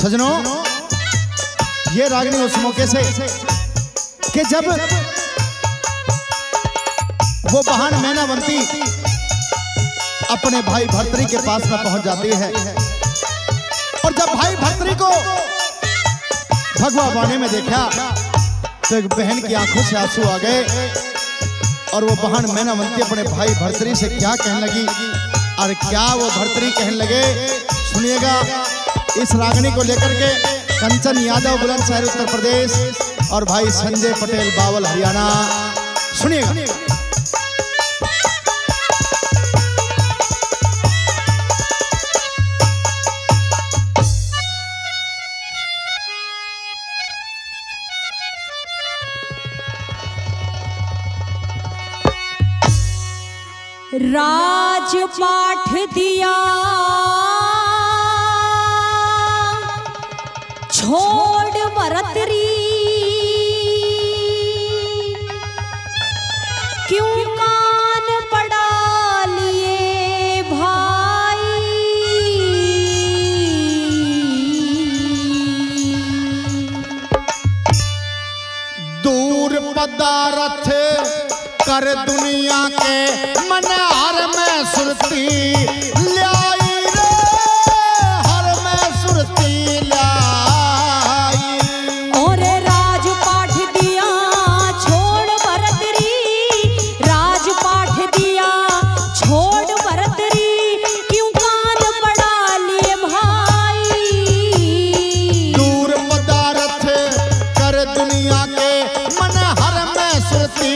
सजनों, ये रागनी उस मौके से कि जब वो बहन मैनावंती अपने भाई भर्तरी के पास में पहुंच जाती है और जब भाई भर्तरी को भगवा बाने में देखा तो एक बहन की आंखों से आंसू आ गए और वो बहन मैनावंती अपने भाई भर्तरी से क्या कहने लगी और क्या वो भर्तरी कहने लगे, सुनिएगा। इस रागनी को लेकर के कंचन यादव बुलंदशहर उत्तर प्रदेश और भाई संजय पटेल बावल हरियाणा, सुनिएगा। राजपाठ दिया छोड़ भरतरी, क्यों कान पड़ा लिए भाई। दूर पदारथ कर दुनिया के मनहार में सुरती लाई रे, हर में सुरती लाई। और राजपाठ दिया छोड़ भरतरी, राजपाठ दिया छोड़ भरतरी, क्यों कान पड़ा लिए भाई। दूर पदारथ कर दुनिया के मनहार में सुरती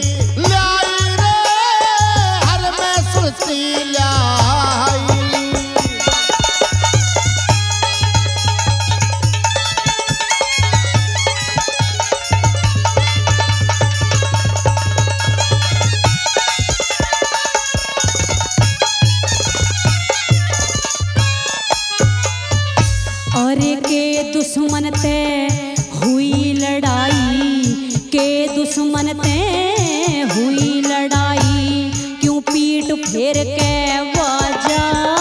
दुश्मन ते हुई लड़ाई, के दुश्मन ते हुई लड़ाई, क्यों पीठ फेर के बाजा।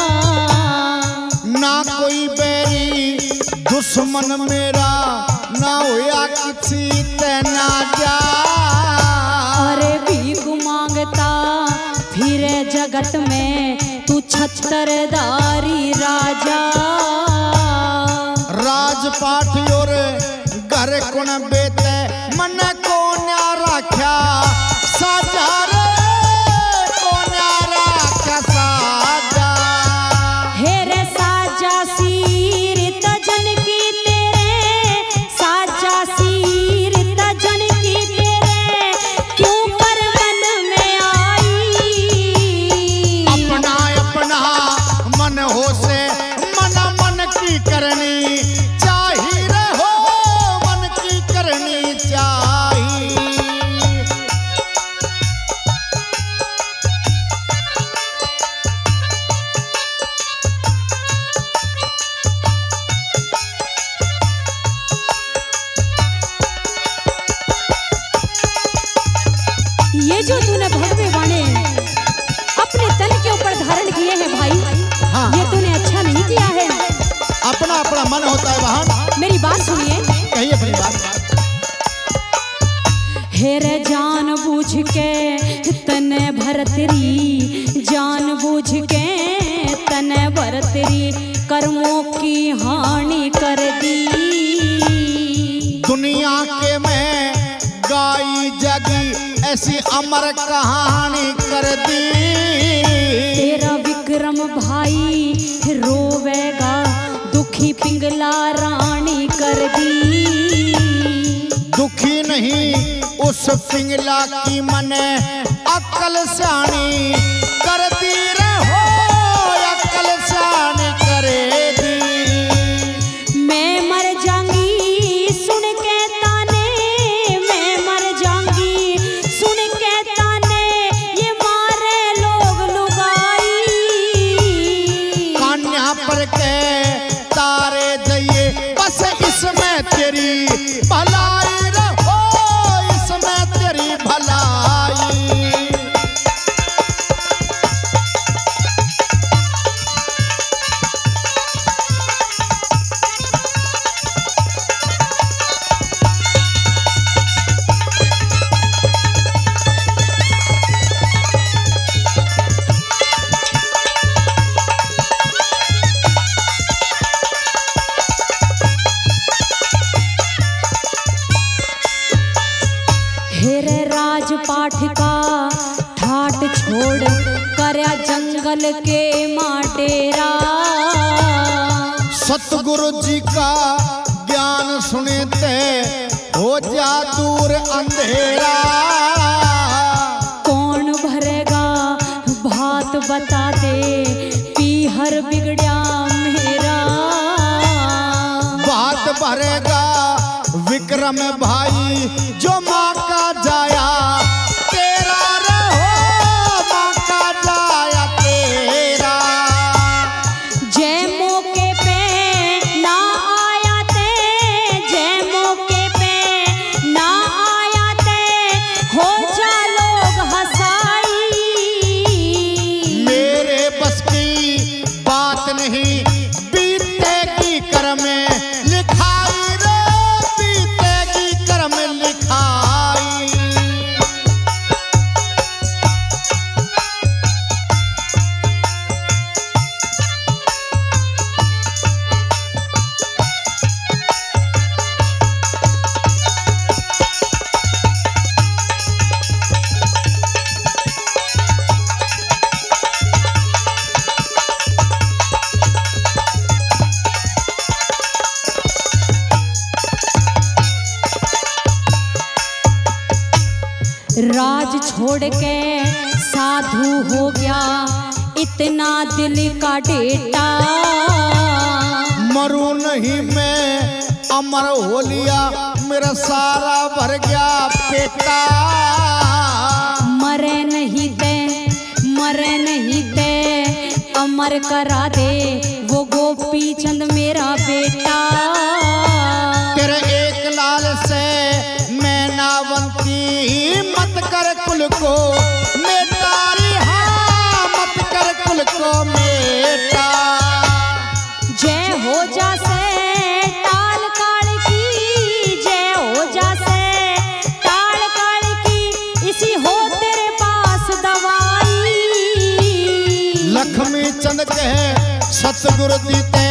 ना कोई बैरी दुश्मन मेरा, ना होया किसी ते ना जा। अरे भीख मांगता फिर जगत में तू छत्रधारी राजा। राजपाठ और घर कुण बेते मन को न्या रख्या साजा रे, को न्या रख्या साजा। हेरे साजा सीर तजन की तेरे, साजा सीर तजन की तेरे, क्यों कर मन में आई। अपना अपना मन हो से मन मन की करनी ये जो तूने भगवे बाणे अपने तन के ऊपर धारण किए हैं भाई, हाँ। ये तूने अच्छा नहीं किया है। अपना अपना मन होता है बहन। मेरी बात सुनिए, कहिए अपनी बात। हेरे जान बूझ के तने भरतरी, जान बूझ के तने भरतरी, कर्मों की हानि कर दी। दुनिया के में गाई जगी ऐसी अमर कहानी कर दी। तेरा विक्रम भाई रोवेगा, दुखी पिंगला रानी कर दी। दुखी नहीं उस पिंगला की मने अक्ल सानी कर दी रे हो, अक्ल सानी करे दी। मैं मर जाऊंगी सुन के ताने, मैं मर जाऊंगी सुन के ताने, ये मारे लोग लुगाई। कान्या पर के तारे दइए बस इसमें तेरी भलाई रहो, इसमें तेरी भलाई। छोड़ करया जंगल के माटेरा। सतगुरु जी का ज्ञान सुनते हो जा दूर अंधेरा। कौन भरेगा भात बता दे पीहर बिगड़िया मेरा। बात भरेगा विक्रम भाई जो माँ का जाया तेरा रहो, माँ का जाया तेरा। जय मौके पे ना आया ते, जय मौके पे ना आया ते हो जा लोग हंसाई। मेरे बस की बात नहीं बीतेगी कर में लिखाई रे, बीतेगी कर में लिखाई। राज छोड़ के साधु हो गया इतना दिल का डेटा। मरू नहीं मैं अमर हो लिया मेरा सारा भर गया पेटा। मरे नहीं दे, मरे नहीं दे अमर करा दे वो गोपी चंद मेरा बेटा। तेरे एक लाल से मैं नावंती मत कर कुल को मेटारी, हाँ मत कर कुल को मेटा। जय हो जा से टाल काल की, जय हो जा से टाल काल की इसी हो तेरे पास दवाई। लक्ष्मी चंद कहे सतगुरु दीते